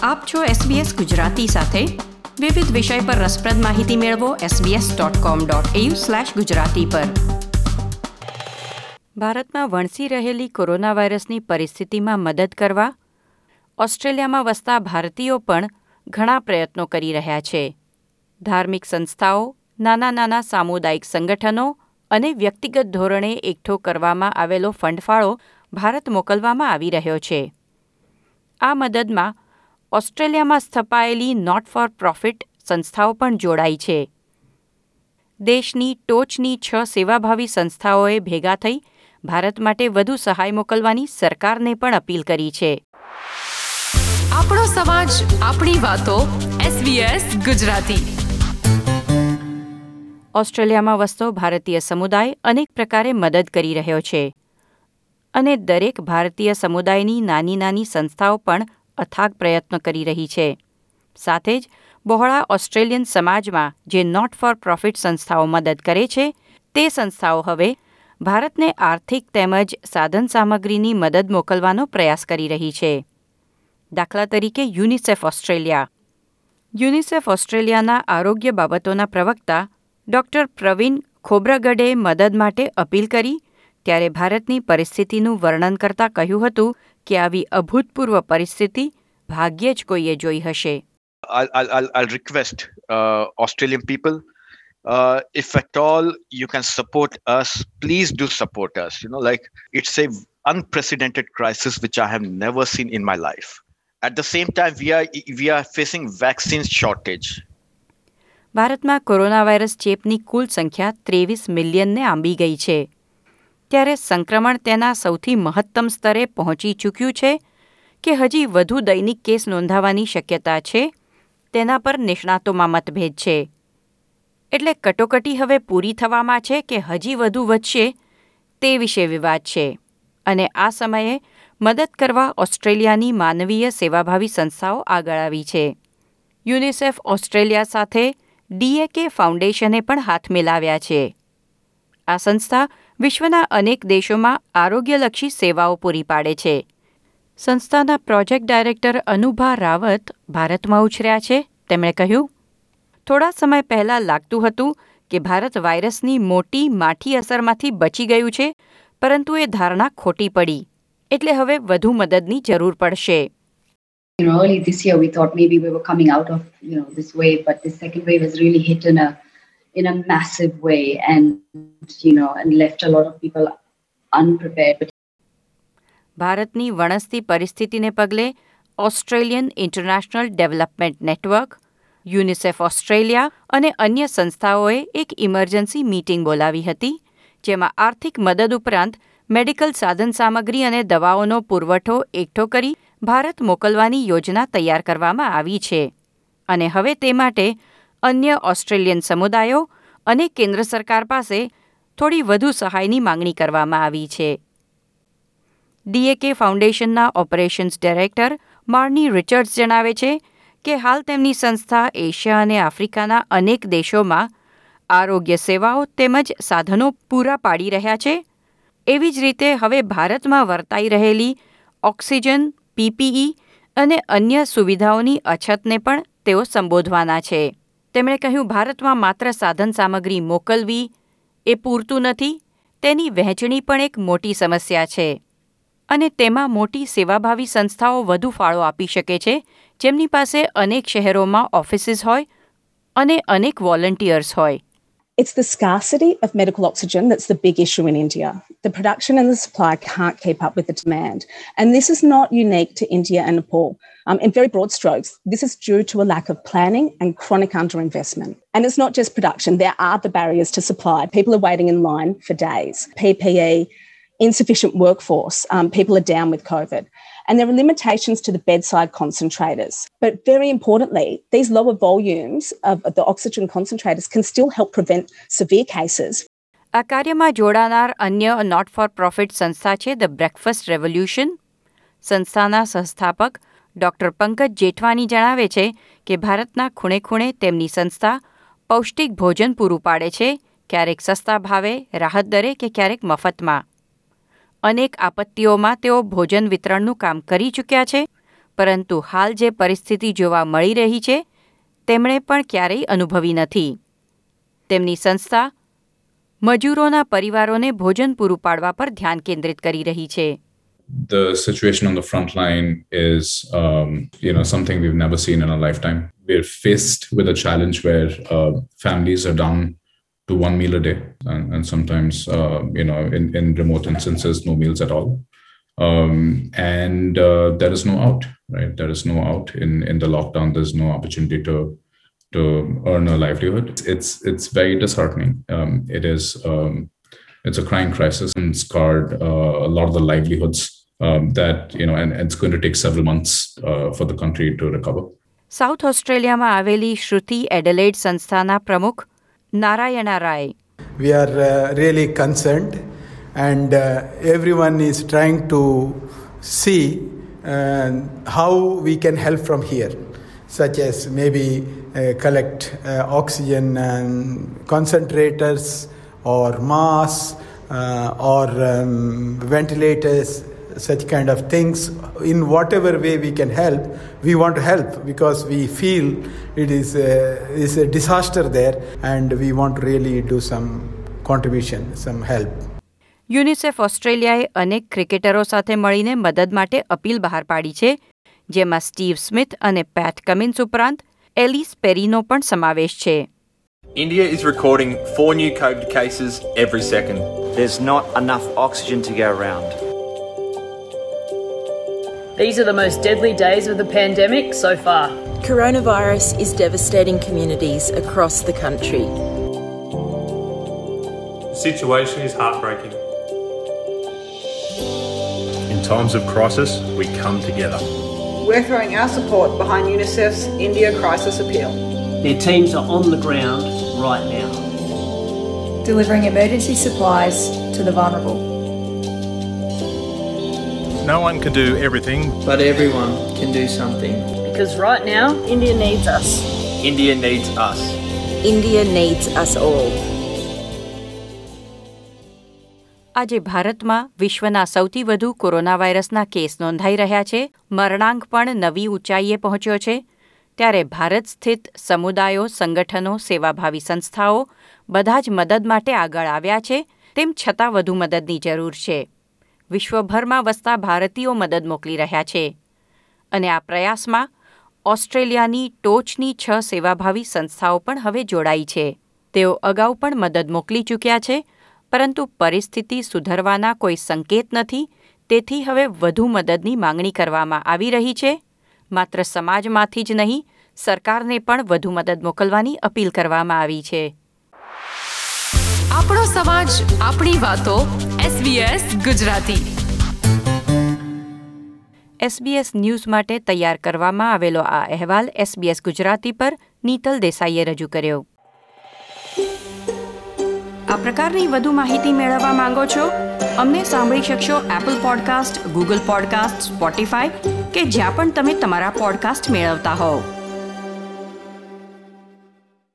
આપ છો SBS ગુજરાતી સાથે. વિવિધ વિષય પર રસપ્રદ માહિતી મેળવો sbs.com.au/gujarati પર. ભારતમાં વણસી રહેલી કોરોના વાયરસની પરિસ્થિતિમાં મદદ કરવા ઓસ્ટ્રેલિયામાં વસતા ભારતીયો પણ ઘણા પ્રયત્નો કરી રહ્યા છે. ધાર્મિક સંસ્થાઓ, નાના સામુદાયિક સંગઠનો અને વ્યક્તિગત ધોરણે એકઠો કરવામાં આવેલો ફંડફાળો ભારત મોકલવામાં આવી રહ્યો છે. આ મદદમાં ઓસ્ટ્રેલિયામાં સ્થપાયેલી નોટ ફોર પ્રોફિટ સંસ્થાઓ પણ જોડાઈ છે. દેશની ટોચની 6 સેવાભાવી સંસ્થાઓએ ભેગા થઈ ભારત માટે વધુ સહાય મોકલવાની સરકારને પણ અપીલ કરી છે. આપણો સમાજ, આપણી વાતો. SBS ગુજરાતી. ઓસ્ટ્રેલિયામાં વસતો ભારતીય સમુદાય અનેક પ્રકારે મદદ કરી રહ્યો છે અને દરેક ભારતીય સમુદાયની નાની સંસ્થાઓ પણ અથાગ પ્રયત્ન કરી રહી છે. સાથે જ બહોળા ઓસ્ટ્રેલિયન સમાજમાં જે નોટ ફોર પ્રોફિટ સંસ્થાઓ મદદ કરે છે તે સંસ્થાઓ હવે ભારતને આર્થિક તેમજ સાધન સામગ્રીની મદદ મોકલવાનો પ્રયાસ કરી રહી છે. દાખલા તરીકે યુનિસેફ ઓસ્ટ્રેલિયા. યુનિસેફ ઓસ્ટ્રેલિયાના આરોગ્ય બાબતોના પ્રવક્તા ડૉક્ટર પ્રવીણ ખોબ્રગડે મદદ માટે અપીલ કરી ત્યારે ભારતની પરિસ્થિતિનું વર્ણન કરતાં કહ્યું હતું કે આવી અભૂતપૂર્વ પરિસ્થિતિ ભાગ્યે જ કોઈએ જોઈ હશે. I'll request Australian people, if at all you can support us, please do support us. Like it's a unprecedented crisis which I have never seen in my life. At the same time, we are facing vaccine shortage. ભારતમાં corona virus ચેપની કુલ સંખ્યા 23 મિલિયનને આંબી ગઈ છે. ત્યારે સંક્રમણ તેના સૌથી મહત્તમ સ્તરે પહોંચી ચૂક્યું છે કે હજી વધુ દૈનિક કેસ નોંધાવાની શક્યતા છે તેના પર નિષ્ણાતોમાં મતભેદ છે. એટલે કટોકટી હવે પૂરી થવામાં છે કે હજી વધુ વધશે તે વિશે વિવાદ છે અને આ સમયે મદદ કરવા ઓસ્ટ્રેલિયાની માનવીય સેવાભાવી સંસ્થાઓ આગળ આવી છે. યુનિસેફ ઓસ્ટ્રેલિયા સાથે DAK ફાઉન્ડેશને પણ હાથ મિલાવ્યા છે. આ સંસ્થા વિશ્વના અનેક દેશોમાં આરોગ્યલક્ષી સેવાઓ પૂરી પાડે છે. સંસ્થાના પ્રોજેક્ટ ડાયરેક્ટર અનુભા રાવત ભારતમાં ઉછર્યા છે. તેમણે કહ્યું, થોડા સમય પહેલાં લાગતું હતું કે ભારત વાયરસની મોટી માઠી અસરમાંથી બચી ગયું છે, પરંતુ એ ધારણા ખોટી પડી. એટલે હવે વધુ મદદની જરૂર પડશે. Early this year we thought maybe we were coming out of this wave, but this second wave has really hit in a massive way and left a lot of people unprepared. ભારતની વણસતી પરિસ્થિતિને પગલે Australian international development network, UNICEF Australia અને અન્ય સંસ્થાઓએ એક emergency meeting બોલાવી હતી જેમાં આર્થિક મદદ ઉપરાંત મેડિકલ સાધન સામગ્રી અને દવાઓનો પુરવઠો એકઠો કરી ભારત મોકલવાની યોજના તૈયાર કરવામાં આવી છે અને હવે તે માટે અન્ય ઓસ્ટ્રેલિયન સમુદાયો અને કેન્દ્ર સરકાર પાસે થોડી વધુ સહાયની માંગણી કરવામાં આવી છે. DAK ફાઉન્ડેશનના ઓપરેશન્સ ડાયરેક્ટર માર્ની રિચર્ડ્સ જણાવે છે કે હાલ તેમની સંસ્થા એશિયા અને આફ્રિકાના અનેક દેશોમાં આરોગ્ય સેવાઓ તેમજ સાધનો પૂરા પાડી રહ્યા છે. એવી જ રીતે હવે ભારતમાં વર્તાઈ રહેલી ઓક્સિજન, PPE અને અન્ય સુવિધાઓની અછતને પણ તેઓ સંબોધવાના છે. તેમણે કહ્યું, ભારતમાં માત્ર સાધન સામગ્રી મોકલવી એ પૂરતું નથી, તેની વહેંચણી પણ એક મોટી સમસ્યા છે અને તેમાં મોટી સેવાભાવી સંસ્થાઓ વધુ ફાળો આપી શકે છે જેમની પાસે અનેક શહેરોમાં ઓફિસીસ હોય અને અનેક વોલન્ટિયર્સ હોય. It's the scarcity of medical oxygen that's the big issue in India. The production and the supply can't keep up with the demand. And this is not unique to India and Nepal. In very broad strokes, this is due to a lack of planning and chronic underinvestment. And it's not just production. There are the barriers to supply. People are waiting in line for days. PPE, insufficient workforce. People are down with COVID. And there are limitations to the bedside concentrators. But very importantly, these lower volumes of the oxygen concentrators can still help prevent severe cases. આ કાર્યમાં જોડાનાર અન્ય not four profit સંસ્થા છે the breakfast revolution. સંસ્થાના સહસ્થાપક doctor Pankaj જેઠવાની જણાવે છે કે ભારતના ખૂણે ખૂણે તેમની સંસ્થા પૌષ્ટિક ભોજન પૂરું પાડે છે, ક્યારેક સસ્તા ભાવે, રાહત દરે કે ક્યારેક મફતમાં. અનેક આપત્તિઓમાં તેઓ ભોજન વિતરણનું કામ કરી ચૂક્યા છે. પરંતુ હાલ જે પરિસ્થિતિ જોવા મળી રહી છે તેમણે પણ ક્યારેય અનુભવી નથી. તેમની સંસ્થા મજૂરોના પરિવારોને ભોજન પૂરું પાડવા પર ધ્યાન કેન્દ્રિત કરી રહી છે. The situation on the front line is, something we've never seen in our lifetime. We're faced with a challenge where families are down to one meal a day, and sometimes, in remote instances, no meals at all. And there is no out, right? There is no out in the lockdown. There's no opportunity to earn a livelihood. It's very disheartening. It's a crying crisis and scarred a lot of the livelihoods that, and it's going to take several months for the country to recover. South ઓસ્ટ્રેલિયામાં આવેલી Shruti Adelaide સંસ્થાના પ્રમુખ Narayana Rai. We are really concerned, and everyone is trying to see how we can help from here, such as maybe collect oxygen and concentrators or masks or ventilators, such kind of things. In whatever way we can help, we want to help because we feel it is a disaster there, and we want to really do some contribution, some help. UNICEF ઓસ્ટ્રેલિયાએ અનેક ક્રિકેટરો સાથે મળીને મદદ માટે appeal બહાર પાડી છે, જેમાં સ્ટીવ સ્મિથ અને પેટ કમિન્સ ઉપરાંત એલિસ પેરીનો પણ સમાવેશ છે. India is recording 4 new COVID cases every second. There's not enough oxygen to go around. These are the most deadly days of the pandemic so far. Coronavirus is devastating communities across the country. The situation is heartbreaking. In times of crisis, we come together. We're throwing our support behind UNICEF's India Crisis Appeal. Their teams are on the ground right now, delivering emergency supplies to the vulnerable. No one can do everything, but everyone can do something. Because right now, India needs us. India needs us. India needs us all. આજે ભારતમાં વિશ્વના સૌથી વધુ corona વાયરસના case નોંધાઈ રહ્યા છે. મરણાંક પણ નવી ઊંચાઈએ પહોંચ્યો છે. ત્યારે ભારત સ્થિત સમુદાયો, સંગઠનો, સેવાભાવી સંસ્થાઓ બધા જ મદદ માટે આગળ આવ્યા છે. તેમ છતાં વધુ મદદની જરૂર છે. વિશ્વભરમાં વસતા ભારતીયો મદદ મોકલી રહ્યા છે અને આ પ્રયાસમાં ઓસ્ટ્રેલિયાની ટોચની 6 સેવાભાવી સંસ્થાઓ પણ હવે જોડાઈ છે. તેઓ અગાઉ પણ મદદ મોકલી ચૂક્યા છે, પરંતુ પરિસ્થિતિ સુધરવાના કોઈ સંકેત નથી. તેથી હવે વધુ મદદની માંગણી કરવામાં આવી રહી છે. માત્ર સમાજમાંથી જ નહીં, સરકારને પણ વધુ મદદ મોકલવાની અપીલ કરવામાં આવી છે. આપણો સમાજ, આપણી વાતો. SBS ગુજરાતી. SBS ન્યૂઝ માટે તૈયાર કરવામાં આવેલો આ અહેવાલ SBS ગુજરાતી પર નીતલ દેસાઈએ રજૂ કર્યો. આ પ્રકારની વધુ માહિતી મેળવવા માંગો છો? અમને સાંભળી શકશો Apple podcast, Google podcast, Spotify કે જ્યાં પણ તમે તમારા પોડકાસ્ટ મેળવતા હોવ.